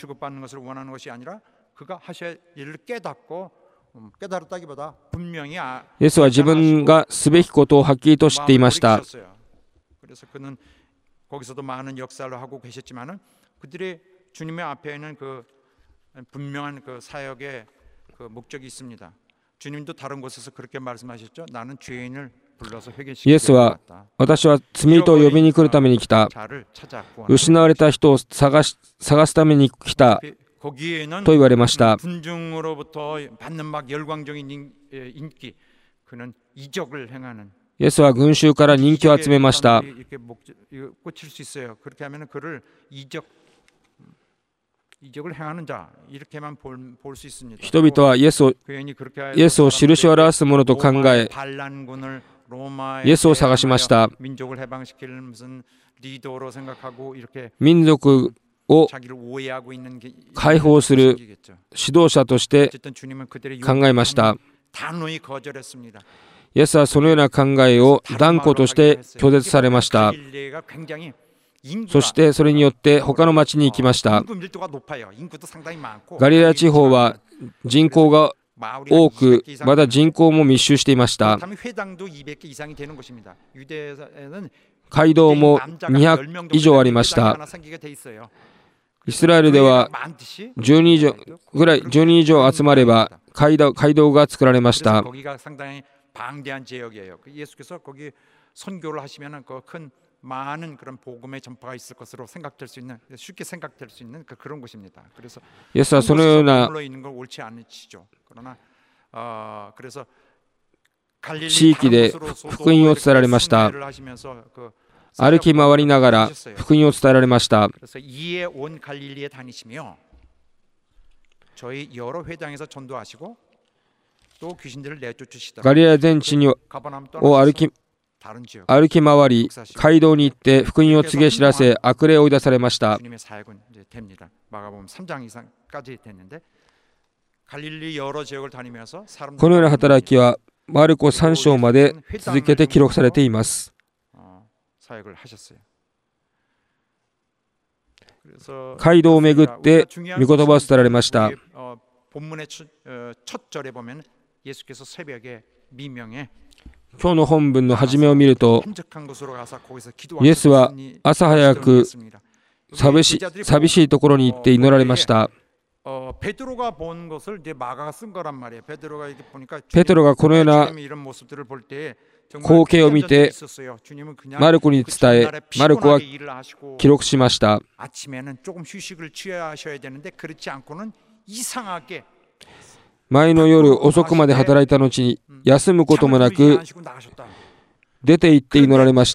イエスは自分がすべきことをはっきりと知っていました。 그래서 그는 거기서도 많은 역사를 하고 계셨지만은 그들의 주님의 앞에는 그 분명한 그 사역의 그 목적이 있습니다. 주님도 다른 곳에서 그렇게 말씀하셨죠. 나는 죄인을 불러서 회개시키러 왔다. 私は罪人を呼びに来るために来た。失われた人を探し探すために来たと言われました。 군중으로부터 받는 막 열광적인 인기, 그는 이적을 행하는 イエスは群衆から人気を集めました。人々はイエスを、イエスを印を表すものと考え、イエスを探しました。民族を解放する指導者として考えました。 イエスはそのような考えを断固として拒絶されました。そしてそれによって他の町に行きました。ガリラヤ地方は人口が多く、また人口も密集していました。街道もにひゃく以上ありました。イスラエルではじゅうにん以上ぐらい、じゅうにん以上集まれば街道、街道が作られました。 방대한 지역이에요. 예수께서 거기 선교를 하시면은 그 큰 많은 그런 복음의 전파가 있을 것으로 생각될 수 있는 쉽게 생각될 수 있는 그런 곳입니다. 그래서 イエスはそのような 있는 걸 옳지 않으시죠. 그러나 어, 그래서 地域で福音を伝えられました。歩き回りながら福音を伝えられました。 그래서 이에 온 갈릴리에 다니시며 저희 여러 회당에서 전도하시고 또 귀신들을 내쫓으시더라. ガリラヤ全地を歩き歩き回り街道に行って福音を告げ知らせ悪霊を追い出されました。 주님의 사역은 이제 됩니다. 마가복음 삼 장 이상까지 됐는데 갈릴리 여러 지역을 다니면서 このような働きはマルコさん章まで続けて記録されています。 사역을 하셨어요. 街道を巡って御言葉を伝えられました。 본문의 첫 절에 보면 예수께서 새벽에 미명에 今日の本文の初めを見ると、イエスは朝早く寂しい、寂しいところに行って祈られました。 ペテロがこのような光景を見てマルコに伝え、マルコは記録しました。 前の夜遅くまで働いた後に休むこともなく出て行って祈られました。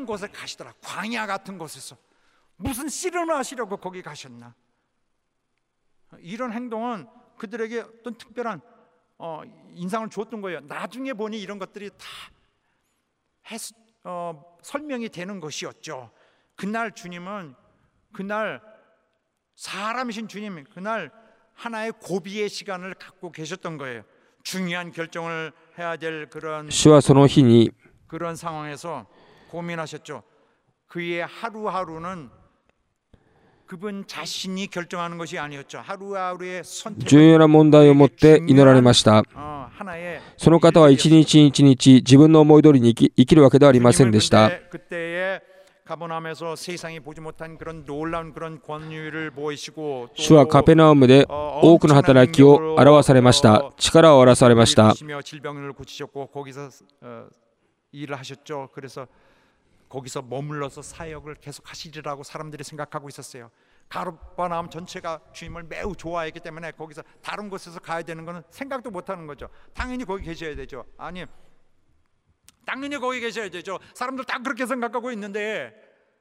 이런 행동은 그들에게 어떤 특별한 어, 인상을 주었던 거예요. 나중에 보니 이런 것들이 다 해수, 어, 설명이 되는 것이었죠. 그날 주님은 그날 사람이신 주님 그날 하나의 고비의 시간을 갖고 계셨던 거예요. 중요한 결정을 해야 될 그런 그런 상황에서 고민하셨죠. 그의 하루하루는 그분 자신이 결정하는 것이 아니었죠. 하루하루의 선택. 重要な問題を持って祈られました。その方は一日一日自分の思い通りに生き、生きるわけではありませんでした。 主はカペナウムで多くの働きを表されました。力を表されました。 거기서 머물러서 사역을 계속 하시리라고 사람들이 생각하고 있었어요. 가버나움 전체가 주님을 매우 좋아했기 때문에 거기서 다른 곳에서 가야 되는 것은 생각도 못하는 거죠. 당연히 거기 계셔야 되죠. 아니, 당연히 거기 계셔야 되죠. 사람들 다 그렇게 생각하고 있는데.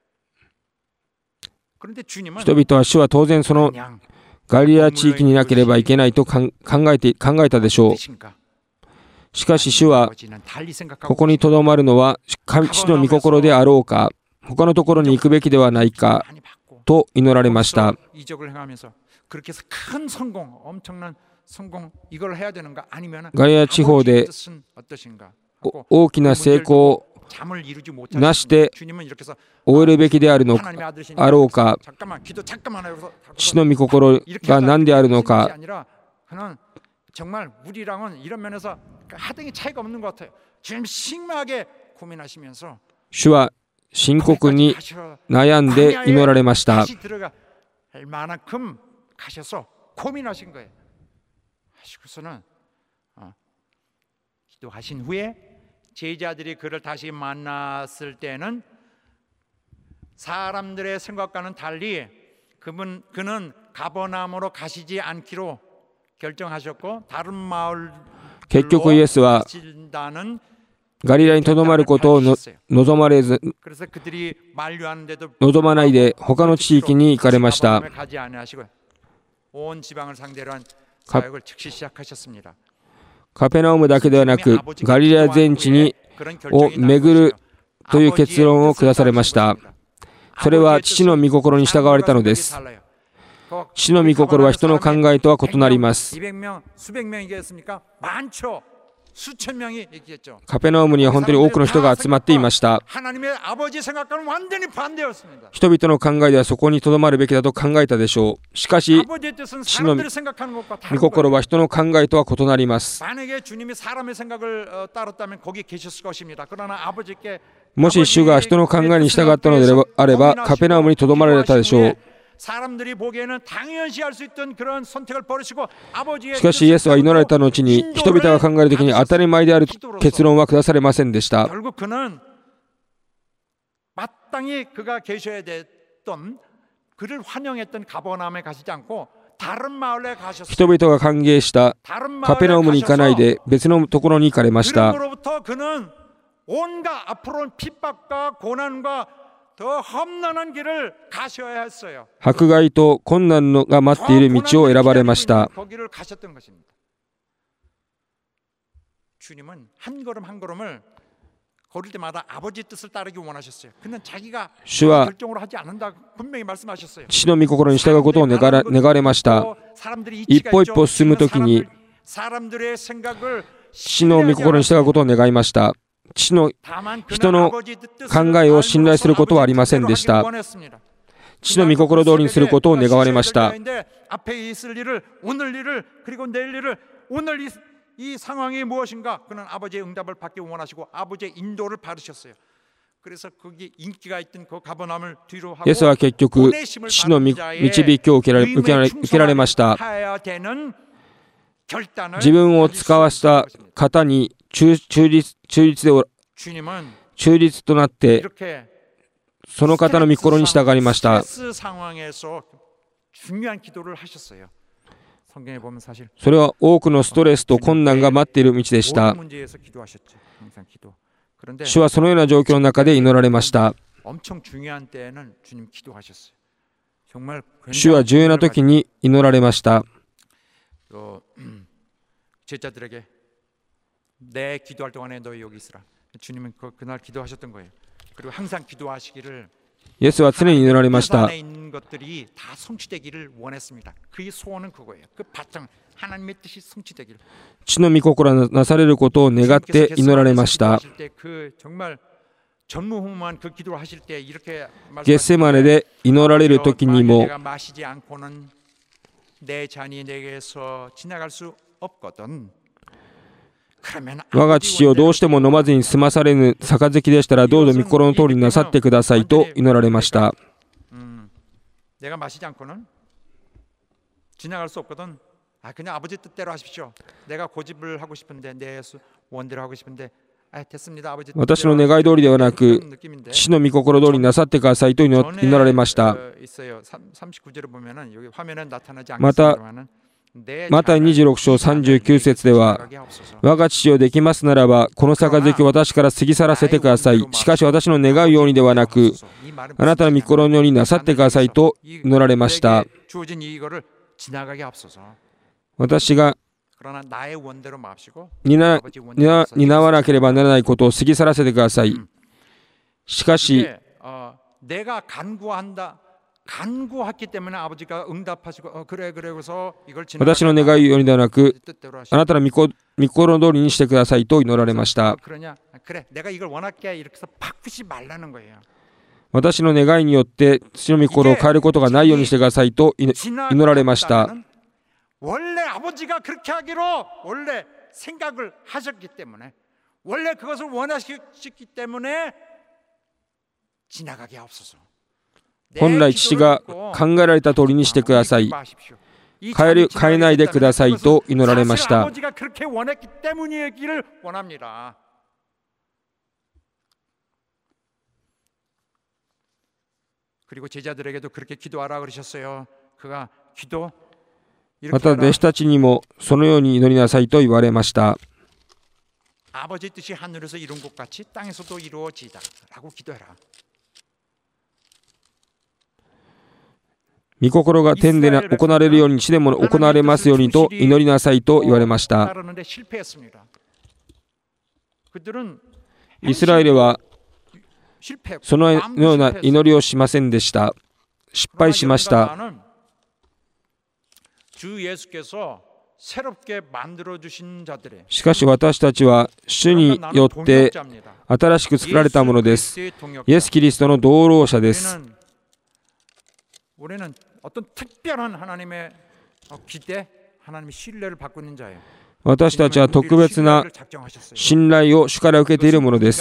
그런데 주님은 人々は主は当然そのガリラ地域にいなければいけないと考えて考えたでしょう。 しかし主はここにとどまるのは主の御心であろうか、他のところに行くべきではないかと祈られました。 ガリラ地方で大きな成功なして終えるべきであるのかあろうか、主の御心が何であるのか、 정말 우리랑은 이런 면에서 하등이 차이가 없는 것 같아요. 주님 심하게 고민하시면서 主は深刻に悩んで祈られました。 들어갈 만큼 가셔서 고민하신 거예요. 하시고서는 어, 기도하신 후에 제자들이 그를 다시 만났을 때는 사람들의 생각과는 달리 그분 그는 가버나움으로 가시지 않기로 결정하셨고 다른 마을로 結局イエスはガリラにとどまることをの望まれず望まないで他の地域に行かれました。カペナウムだけではなくガリラ全地にを巡るという結論を下されました。それは父の御心に従われたのです。 父の御心は人の考えとは異なります。カペナウムには本当に多くの人が集まっていました。人々の考えではそこにとどまるべきだと考えたでしょう。しかし、父の御心は人の考えとは異なります。もし主が人の考えに従ったのであれば、カペナウムにとどまられたでしょう。 しかしイエスは祈られた後に人々が考えるときに当たり前である結論は下されませんでした。 마땅히 그가 계셔야 됐던 그를 환영했던 가버나움에 가시지 않고 다른 마을에 가셨어요. 人々が歓迎したカペナウムに行かないで別のところに行かれました。 그로부터 그는 온갖 앞으로는 핍박과 고난과 더 험난한 길을 가셔야 했어요. 迫害と困難のが待っている道を選ばれました。 거기를 가셨던 것입니다. 주님은 한 걸음 한 걸음을 걸을 때마다 아버지 뜻을 따르기 원하셨어요. 그는 자기가 결정으로 하지 않는다 분명히 말씀하셨어요. 父の御心に従うことを願われました。一歩一歩進むときに父の御心に従うことを願いました。父の人の考えを信頼することはありませんでした。父の御心通りにすることを願われました。 이 상황이 무엇인가? 그는 아버지의 응답을 받기 원하시고 아버지의 인도를 받으셨어요. 그래서 거기 인기가 있던 그 가버나움을 뒤로 하고 イエスは結局父の導きを受けられ、受けられ、受けられました。自分を使わした方に忠実、忠実で忠実となってその方の御心に従いました。 それは多くのストレスと困難が待っている道でした。主はそのような状況の中で祈られました。主は重要な時に祈られました。 イエスは常に祈られました。 父の御心がなされることを願って祈られました。 ゲッセマネで祈られる時にも 我が父をどうしても飲まずに済まされぬ杯でしたらどうぞ御心の通りになさってくださいと祈られました。 私の願い通りではなく父の御心通りになさってくださいと祈られました。 またマタイにじゅうろく章さんじゅうきゅう節では、我が父よできますならばこの杯を私から過ぎ去らせてください。しかし私の願うようにではなくあなたの御心のようになさってくださいと祈られました。 私が担、担、担わなければならないことを過ぎ去らせてください。しかし私の願いようにではなくあなたの御心通りにしてくださいと祈られました。 私の願いによって父の御心を変えることがないようにしてくださいと祈られました。 원래 아버지가 그렇게 하기로 원래 생각을 하셨기 때문에 원래 그것을 원하셨기 때문에 지나가게 없어서 本来父が考えられた通りにしてください。変える、変えないでくださいと祈られました。 아버지가 그렇게 원했기 때문이기를 원합니다. 그리고 제자들에게도 그렇게 기도하라 그러셨어요. 그가 기도 また弟子たちにもそのように祈りなさいと言われました。 아버지 뜻이 하늘에서 이룬 것 같이 땅에서도 이루어지다라고 기도해라. 御心が天で行われるように地でも行われますようにと祈りなさいと言われました。 イスラエルはそのような祈りをしませんでした。失敗しました。 しかし私たちは主によって新しく作られたものです。イエス・キリストの同労者です。 私たちは特別な信頼を主から受けているものです。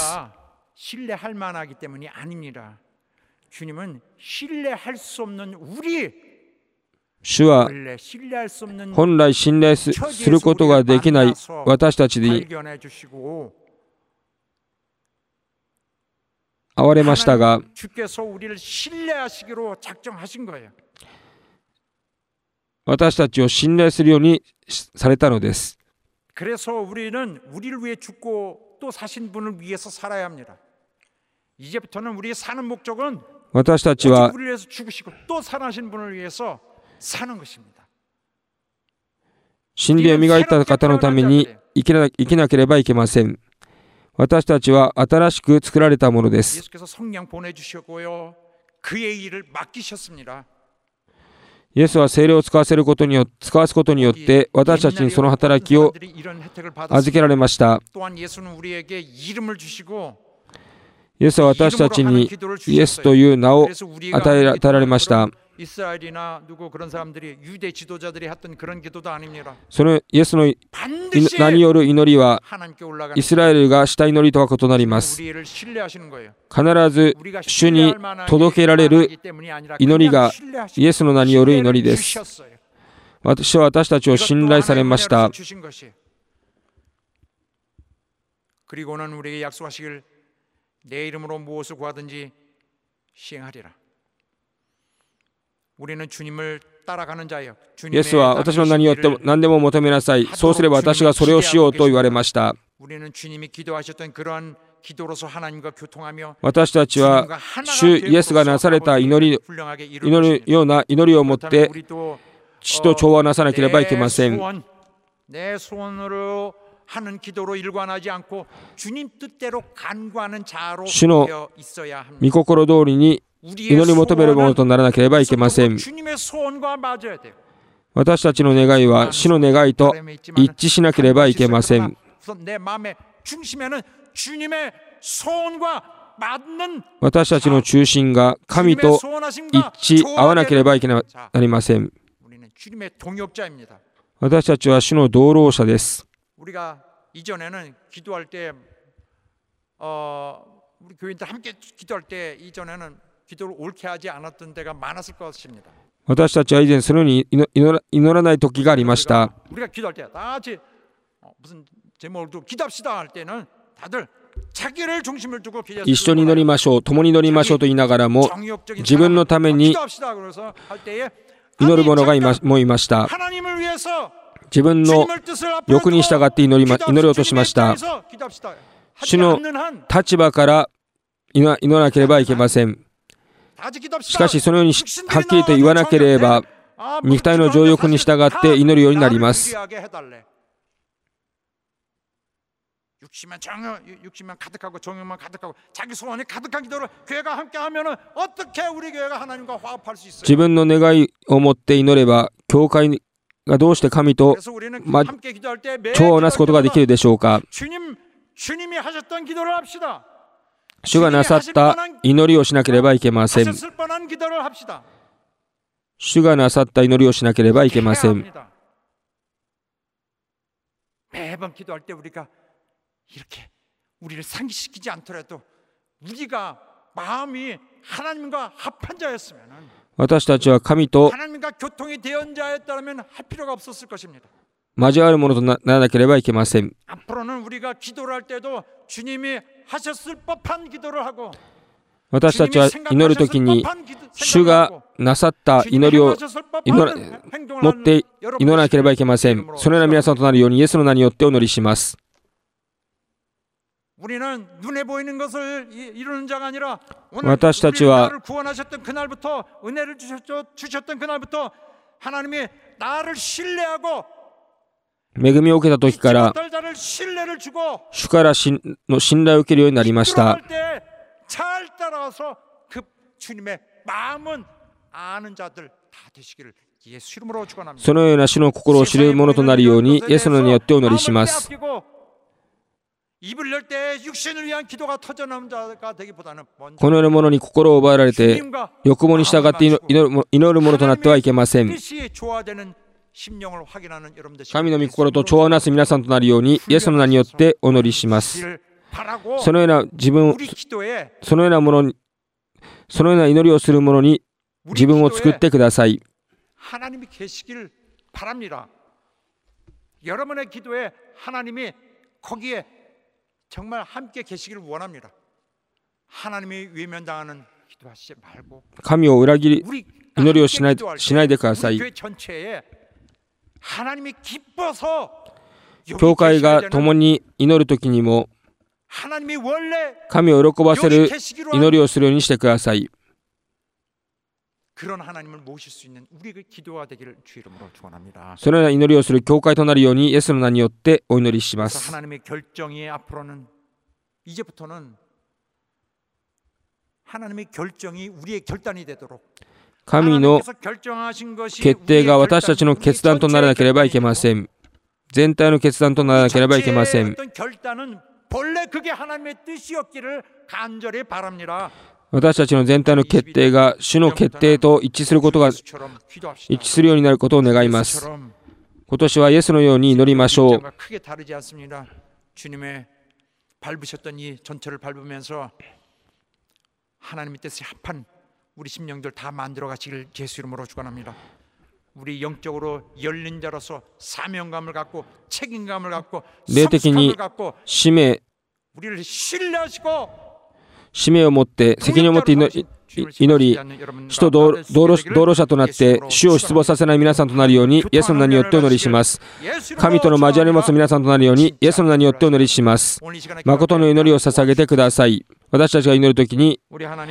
主は本来信頼することができない私たちに遭われましたが、 주께서 우리를 신뢰하시기로 작정하신 거예요. 私たちを信頼するようにされたのです。 그래서 우리는 우리를 위해 죽고 또 사신 분을 위해서 살아야 합니다. 이제부터는 우리의 사는 목적은 私たちは 우리를 위해서 죽으시고 또 살아신 분을 위해서 사는 것입니다. 死んで蘇った方のために生きな、生きなければいけません。私たちは新しく作られたものです。 예수께서 성령 보내주셨고요, 그의 일을 맡기셨습니다. イエスは聖霊を使わせることによって、使わすことによって私たちにその働きを預けられました。 또한 예수는 우리에게 이름을 주시고 イエスは私たちにイエスという名を与えられました。 이스라엘이나 누구 그런 사람들이 유대 지도자들이 했던 그런 기도도 아닙니다. そのイエスの名による祈りはイスラエルがした祈りとは異なります。 우리를 신뢰하시는 거예요. 必ず主に届けられる祈りがイエスの名による祈りです。 私は私たちを信頼されました。 그리고는 우리에게 약속하시길 내 이름으로 무엇을 구하든지 시행하리라. 우리는 주님을 따라가는 자예요. イエスは私の名によって何でも求めなさい。そうすれば私がそれをしようと言われました。 우리는 주님이 기도하셨던 그러한 기도로서 하나님과 교통하며 私たちは主イエスがなされた祈り、祈るような祈りを持って父と調和なさなければいけません。 내 소원으로 하는 기도로 일관하지 않고 주님 뜻대로 간구하는 자로 되어 있어야 합니다. 御心通りに祈り求めるものとならなければいけません。私たちの願いは主の願いと一致しなければいけません。私たちの中心が神と一致合わなければいけなりません。私たちは主の同労者です。 우리가 이전에는 기도할 때, 어, 우리 교인들 함께 기도할 때 이전에는 기도를 옳게 하지 않았던 때가 많았을 것입니다. 私たちは以前そのように祈らない時がありました。 우리가 기도할 때 다 같이 무슨 제목을 두고 기도합시다 할 때는 다들 자기를 중심을 두고 一緒に祈りましょう、共に祈りましょうと言いながらも自分のために祈る者がいまもいました。 自分の欲に従って祈り、ま、祈ろうとしました。主の立場から祈らなければいけません。しかしそのようにはっきりと言わなければ肉体の情欲に従って祈るようになります。 육신만 정욕, 육신만 가득하고 정욕만 가득하고 자기 소원이 가득한 기도를 교회가 함께하면은 어떻게 우리 교회가 하나님과 화합할 수 있어요? 自分の願いを持って祈れば教会がどうして神と調和をなすことができるでしょうか。 主がなさった祈りをしなければいけません。 主がなさった祈りをしなければいけません。 매번 기도할 때 우리가 이렇게 우리를 상기시키지 않더라도 우리가 마음이 하나님과 합한 자였으면 私たちは神と 하나님과 교통이 되은 자였다면 할 필요가 없었을 것입니다. 交わるものとならなければいけません。 앞으로는 우리가 기도를 할 때도 주님이 하셨을 법한 기도를 하고 私たちは祈るときに主がなさった祈りを祈ら持って祈らなければいけません。そのような皆さんとなるようにイエスの名によってお祈りします。 우리는 눈에 보이는 것을 이루는 자가 아니라 오늘 우리를 나를 구원하셨던 그날부터 은혜를 주셨죠, 주셨던 그날부터 하나님이 나를 신뢰하고 恵みを受けた時から主から信頼を受けるようになりました。 잘 따라와서 그 주님의 마음은 아는 자들 다 되시기를 예수 이름으로 축원합니다. そのような主の心を知る者となるようにイエスの名によってお祈りします。 입을 열 때 육신을 위한 기도가 터져나오는 자가 되기보다는 このようなものに心を奪われて欲望に従って祈るものとなってはいけません。 神の御心と調和をなす皆さんとなるようにイエスの名によってお祈りします。 そのような自分、そのようなものに、そのような祈りをする者に自分を作ってください。 하나님이 계시길 바랍니다. 여러분의 기도에 하나님이 거기에 정말 함께 계시기를 원합니다. 하나님이 외면당하는 기도하시지 말고 神を裏切り 우리 祈りをしない、 기도할 때 しないでください。 우리 교회 전체에 하나님이 기뻐서 教会が共に祈るときにも 하나님이 원래 神を喜ばせる祈りをするようにしてください。 그런 하나님을 모실 수 있는 우리의 기도가 되기를 주 이름으로 축원합니다. そのような祈りをする教会となるようにイエスの名によってお祈りします。 하나님의 결정이 앞으로는 이제부터는 하나님의 결정이 우리의 결단이 되도록 神の決定が私たちの決断とならなければいけません。全体の決断とならなければいけません。 私たちの全体の決定が主の決定と一致することが一致するようになることを願います。今年はイエスのように祈りましょう。 주님의 밟으셨던 이 전철을 밟으면서 하나님의 뜻에 합한 우리 심령들 다 만들어 가시길 예수 이름으로 축원합니다. 우리 영적으로 열린 자로서 사명감을 갖고 책임감을 갖고 성숙함을 갖고 使命 우리를 신뢰하시고 使命を持って責任を持って祈り主と道路者となって主を失望させない皆さんとなるようにイエスの名によってお祈りします。神との交わりを持つ皆さんとなるようにイエスの名によってお祈りします。誠の祈りを捧げてください。私たちが祈るときに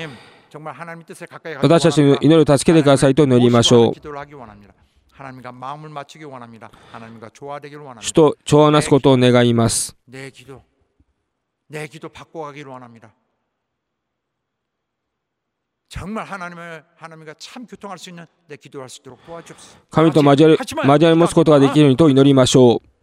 私たちの祈りを助けてくださいと祈りましょう。主と調和をなすことを願います。 정말 하나님을 하나님과 참 교통할 수 있는 내 기도할 수 있도록 도와주옵소서. 神と交わりを持つことができるようにと祈りましょう。